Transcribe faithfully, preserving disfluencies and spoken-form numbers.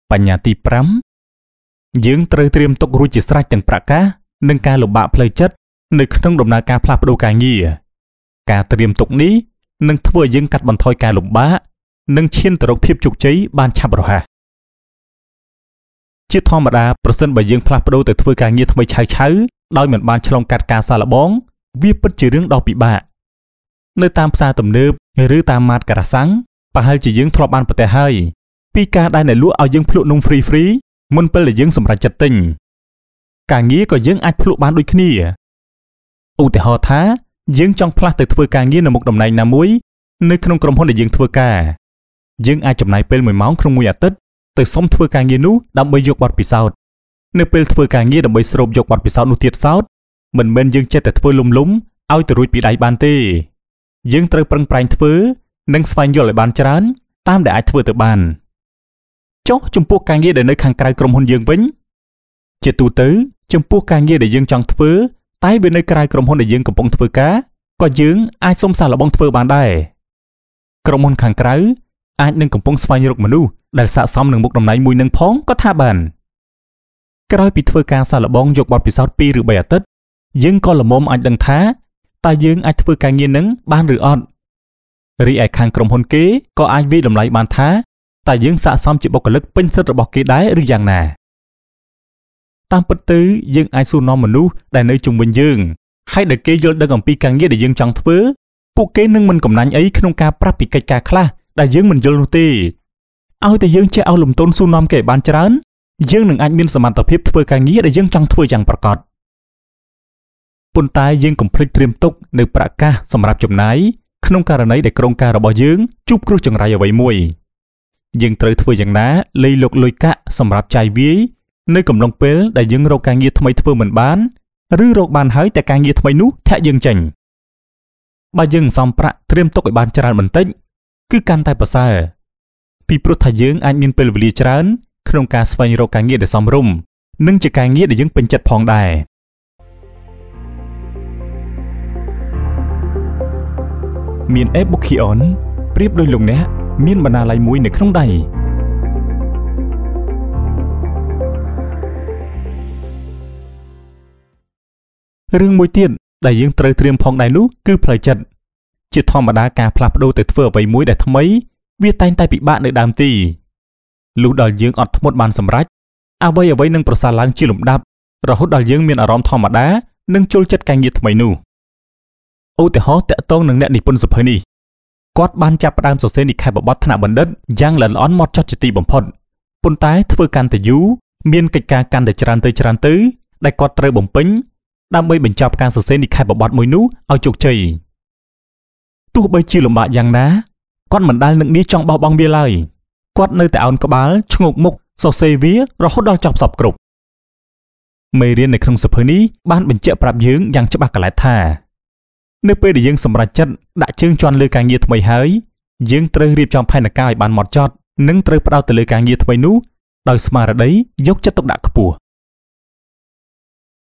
បញ្ញត្តិប្រាំយើងត្រូវត្រៀមទុករួចជាស្រេចទាំងប្រកាសនិងការលំបាកផ្លូវចិត្តនៅក្នុងដំណើរការផ្លាស់ប្ដូរការងារការត្រៀមទុកនេះនឹងធ្វើឲ្យយើងកាត់បន្ថយការលំបាកនិងឈានទៅរកភាពជោគជ័យបានឆាប់រហ័សជាធម្មតាប្រសិនបើយើងផ្លាស់ប្ដូរទៅធ្វើការងារថ្មីឆៅឆៅដោយមិនបានឆ្លងកាត់ការសាកល្បងវាពិតជារឿងដ៏ពិបាកនៅតាមផ្សារទំនើបឬតាមម៉ាតការ៉ាសាំងប្រហែលជាយើងធ្លាប់បានប្រទះហើយពីការដែលអ្នកលក់ឲ្យយើងភ្លក់នំហ្វ្រីហ្វ្រីមុនពេលដែលយើងសម្រេចចិត្តទិញការងារក៏យើងអាចភ្លក់បានដូចគ្នាឧទាហរណ៍ថាយើងចង់ផ្លាស់ទៅធ្វើការងារនៅមុខតំណែងណាមួយនៅក្នុងក្រុមហ៊ុនដែលយើងធ្វើការយើងអាចចំណាយពេលមួយម៉ោងក្នុងមួយអាទិត្យទៅសុំធ្វើការងារនោះដើម្បីយកបទពិសោធន៍នៅពេលធ្វើការងារដើម្បីស្រូបយកបទពិសោធន៍នោះទៀតសោតមិនមែនយើងចេះតែធ្វើលំលំឲ្យទៅរួចពីដៃបានទេយើងត្រូវប្រឹងប្រែងធ្វើនិងស្វែងយល់ឲ្យបានច្រើនតាមដែលអាចធ្វើទៅបានចុះចំពោះការងារដែលនៅខាងក្រៅក្រុមហ៊ុនយើងវិញជាទូទៅចំពោះការងារដែលយើងចង់ធ្វើតែវានៅក្រៅក្រុមហ៊ុនដែលយើងកំពុងធ្វើការក៏យើងអាចសុំសាកល្បងធ្វើបានដែរក្រុមហ៊ុនខាងក្រៅអាចនឹងកំពុងស្វែងរកមនុស្សដែលស័ក្តិសមនឹងមុខតំណែងមួយនឹងផងក៏ថាបានក្រោយពីធ្វើការសាកល្បងយកបទពិសោធន៍ពីរឬបីអាទិត្យយើងក៏ល្មមអាចដឹងថាតើយើងអាចធ្វើការងារនឹងបានឬអត់រីឯខាងក្រុមហ៊ុនគេក៏អាចវិយតម្លៃបានថាតើយើងស័ក្តិសមជាបុគ្គលិកពេញសិទ្ធិរបស់គេដែរឬយ៉ាងណាតាមពិតទៅយើងអាចសួរនាំមនុស្សដែលនៅជុំវិញយើងហើយដែលគេយល់ដឹងអំពីការងារដែលយើងចង់ធ្វើពួកគេនឹងមិនកំណាញ់អីក្នុងការប្រាប់ពីកិច្ចការខ្លះដែលយើងមិនយល់នោះទេឲ្យតែយើងចេះឲ្យលំទោនសួរនាំគេឲ្យបានច្រើនយើងនឹងអាចមានសមត្ថភាពធ្វើការងារដែលយើងចង់ធ្វើយ៉ាងប្រកបប៉ុន្តែយើងកុំភ្លេចត្រៀមទុកនៅប្រកាសសម្រាប់ចំណាយក្នុងករណីដែលក្រុមការរបស់យើងជួបគ្រោះចង្រៃអ្វីមួយយើងត្រូវធ្វើយ៉ាងណាលៃលុកលុយកាក់សម្រាប់ចាយវាយនៅកំឡុងពេលដែលយើងរកការងារថ្មីធ្វើមិនបានឬរកបានហើយតែការងារថ្មីនោះធាក់យើងចេញបើយើងសំប្រាក់ត្រៀមទុកឲ្យបានច្រើនបន្តិចគឺកាន់តែប្រសើរពីព្រោះថាយើងអាចមានពេលវេលាច្រើនក្នុងការស្វែងរកការងារដែលសមរម្យនិងជាការងារដែលយើងពេញចិត្តផងដែរមាន e-bookion ប្រៀបដូចលោកអ្នកមានបណ្ណាល័យមួយនៅក្នុងដៃរឿងមួយទៀតដែលយើងត្រូវត្រៀមផងដែរនោះគឺផ្លូវចិត្តជាធម្មតាការផ្លាស់ប្ដូរទៅធ្វើអ្វីមួយដែលថ្មីវាតែងតែពិបាកនៅដើមទីលុះដល់យើងអត់ធ្មត់បានសម្រេចអ្វីអ្វីនឹងប្រសើរឡើងជាលំដាប់រហូតដល់យើងមានអារម្មណ៍ធម្មតានិងចូលចិត្តការងារថ្មីនោះឧទាហរណ៍តាក់ទងនឹងអ្នកនិពន្ធសៀវភៅនេះគាត់បានចាប់ផ្ដើមសរសេរនិក្ខេបបទថ្នាក់បណ្ឌិតយ៉ាងល្អិតល្អន់ហ្មត់ចត់ជាទីបំផុតប៉ុន្តែធ្វើកាន់តែយូរមានកិច្ចការកាន់តែច្រើនទៅច្រើនទៅដែលគាត់ត្រូវបំពេញដើម្បីបញ្ចប់ការសរសេរនិក្ខេបបទមួយនោះឲ្យជោគជ័យទោះបីជាលំបាកយ៉ាងណាគាត់មិនដែលនឹកនាចង់បោះបង់វាឡើយគាត់នៅតែអោនក្បាលឈ្ងោកមុខសរសេរវារហូតដល់ចប់សពគ្រប់មេរៀននៅក្នុងសៀវភៅនេះបានបញ្ជាក់ប្រាប់យើងយ៉ាងច្បាស់កន្លែងថានៅពេលដែលយើងសម្រេចចិត្តដាក់ជើងជាន់លើការងារថ្មីហើយយើងត្រូវរៀបចំផែនការឲ្យបានហ្មត់ចត់និងត្រូវផ្ដោតទៅលើការងារថ្មីនោះដោយស្មារតីយកចិត្តទុកដាក់ខ្ពស់